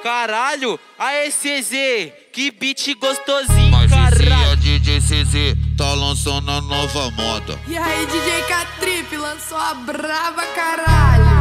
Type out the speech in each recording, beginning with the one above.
Caralho, aê CZ, que beat gostosinho, Mas esse caralho. é DJ CZ, tá lançando a nova moda. E aí, DJ K-Trip lançou a brava, caralho.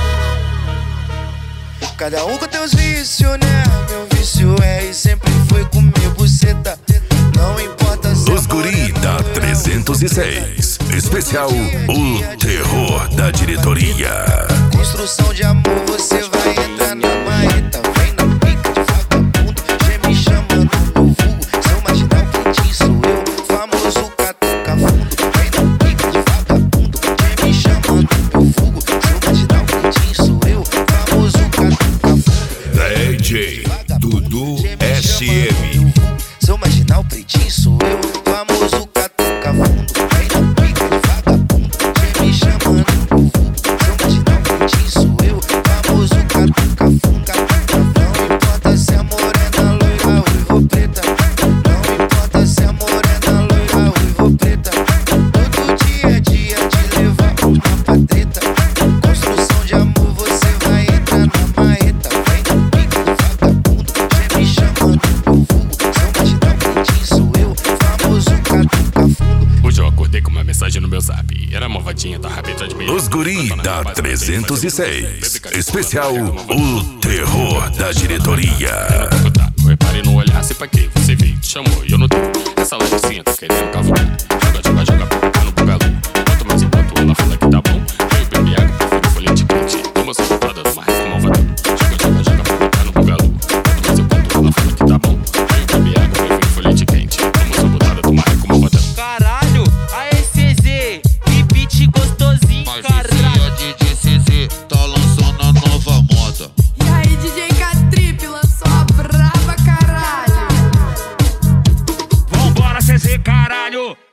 Cada um com teus vícios, né? Meu vício é e sempre foi comer buceta. Não importa se Os Guri da 306. Especial O Terror da Diretoria. Construção de amor, você vai entrar na marreta. Vem na pica de vagabundo, geme chamando meu vulgo. Seu marginal pretinho sou eu, famoso catuca fundo. Vem na pica de vagabundo, geme chamando meu vulgo. Seu marginal pretinho sou eu, famoso catuca fundo. DJ Dudu SM. Seu marginal pretinho sou eu, famoso catuca fundo. Vem na pica de vagabundo, geme chamando meu vulgo. Seu marginal pretinho sou eu, famoso catuca fundo. Não importa se é morena, loira, ruiva ou preta. Não importa se é morena, loira, ruiva ou preta. Todo dia é dia de levar uma pra treta. Construção de amor, você vai entrar na marreta. Vem na pica de vagabundo, geme chamando meu vulgo. Seu marginal pretinho sou eu, famoso catuca fundo. Hoje eu acordei com uma mensagem no meu zap. Era uma vadinha da rabeta de meia. Os Guri da 306. Especial O Terror da Diretoria. Eu reparei no olhar, sei pra quê? Você veio, te chamou e eu não tenho. Essa lajezinha tá querendo cavucar. Joga, tá no bugalu. Enquanto mais enquanto ela fala que tá bom. Veio beber água, prefiro folha de quente. Toma sua botada numa reta malvadão. Joga, tá no bugalu. Enquanto mais enquanto ela fala que tá bom. Veio beber água, prefiro folha de quente. Toma sua botada numa reta malvadão. Caralho, aê CZ, que beat gostosinho, Mas esse caralho. é DJ CZ, tá lançando a nova moda. E aí, DJ K-Trip lançou a brava, caralho. Vambora, CZ, caralho.